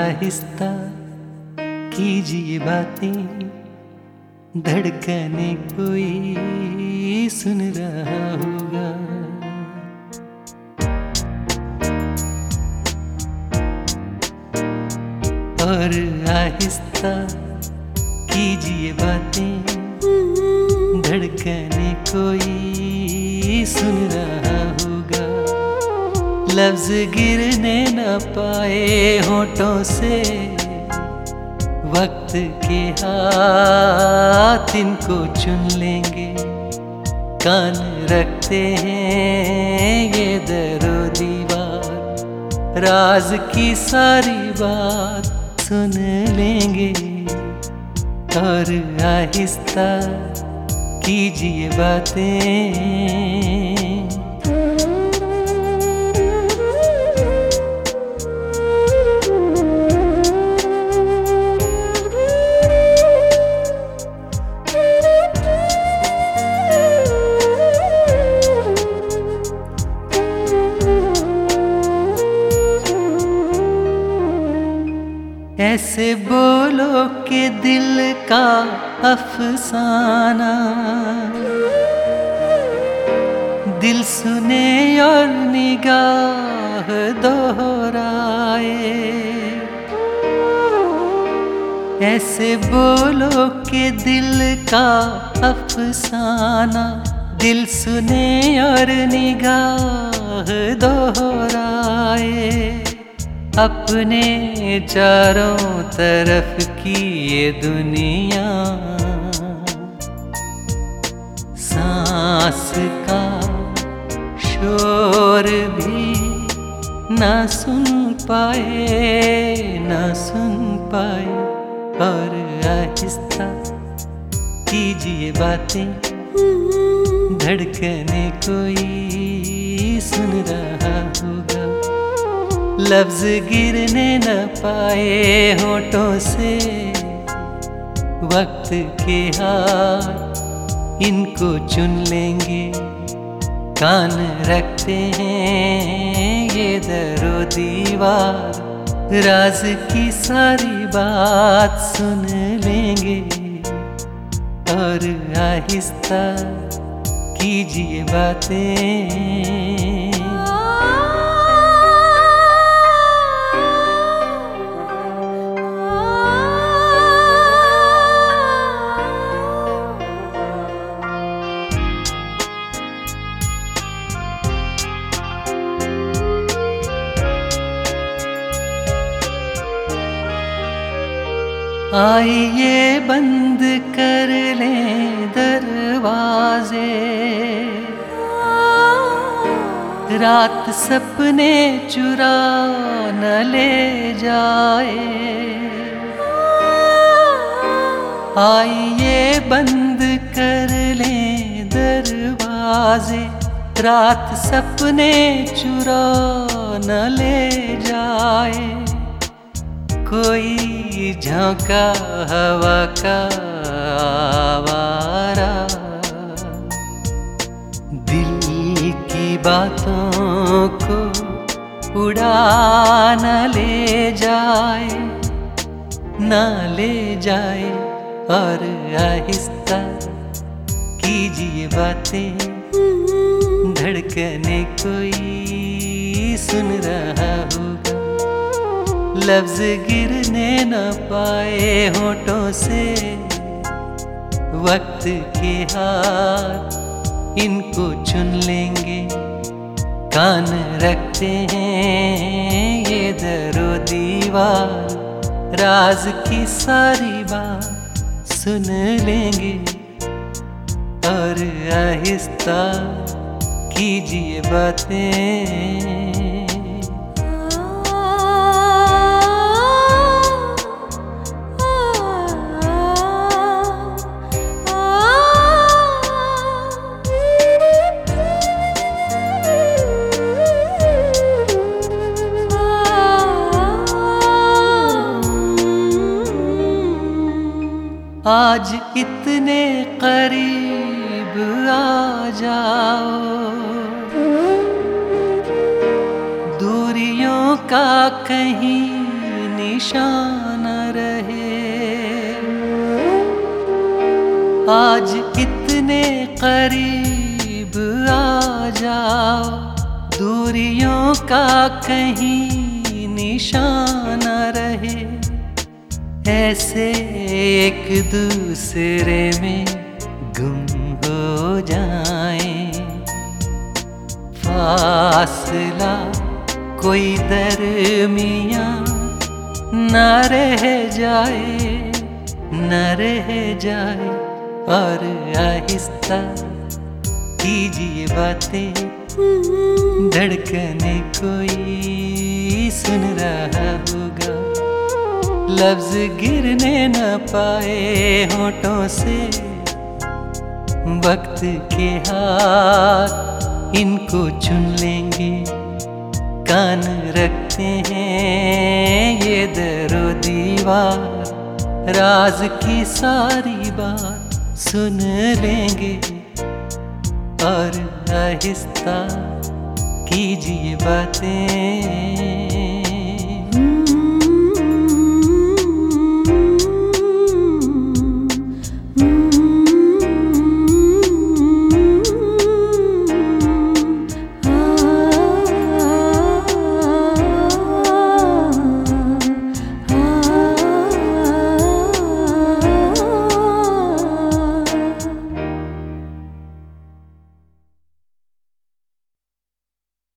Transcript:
आहिस्ता कीजिए बातें, धड़कने कोई सुन रहा होगा। और आहिस्ता कीजिए बातें, धड़कने कोई सुन रहा होगा। लफ्ज गिरने न पाए होठों से, वक्त के हाथ इनको चुन लेंगे। कान रखते हैं ये दरो दीवार, राज की सारी बात सुन लेंगे। और आहिस्ता कीजिए बातें। ऐसे बोलो कि दिल का अफसाना दिल सुने और निगाह दोहराए। ऐसे बोलो कि दिल का अफसाना दिल सुने और निगाह दोहराए। अपने चारों तरफ की ये दुनिया सांस का शोर भी ना सुन पाए, ना सुन पाए। और आहिस्ता कीजिए बातें, धड़कने कोई सुन रहा होगा। लफ्ज गिरने न पाए होठों से, वक्त के हाथ इनको चुन लेंगे। कान रखते हैं ये दरो दीवार, राज की सारी बात सुन लेंगे। और आहिस्ता कीजिए बातें। आइए बंद कर लें दरवाजे, रात सपने चुरा न ले जाए। आइए बंद कर लें दरवाजे, रात सपने चुरा न ले जाए। कोई झोंका हवा का आवारा दिल की बातों को उड़ा न ले जाए, न ले जाए। और आहिस्ता कीजिए बातें, धड़कने कोई सुन रहा होगा। लफ्ज गिरने न पाए होठों से, वक्त के हाथ इनको चुन लेंगे। कान रखते हैं ये दरो दीवार, राज की सारी बात सुन लेंगे। और आहिस्ता कीजिए बातें। आज इतने करीब आ जाओ, दूरियों का कहीं निशान रहे। आज इतने करीब आ जाओ, दूरियों का कहीं निशान रहे। ऐसे एक दूसरे में गुम हो जाएं, फासला कोई दरमियां न रह जाए, न रह जाए। और आहिस्ता कीजिए बातें, धड़कने कोई सुन रहा होगा। लफ्ज गिरने न पाए होठों से, वक्त के हाथ इनको चुन लेंगे। कान रखते हैं ये दरो दीवार, राज की सारी बात सुन लेंगे। और आहिस्ता कीजिए बातें।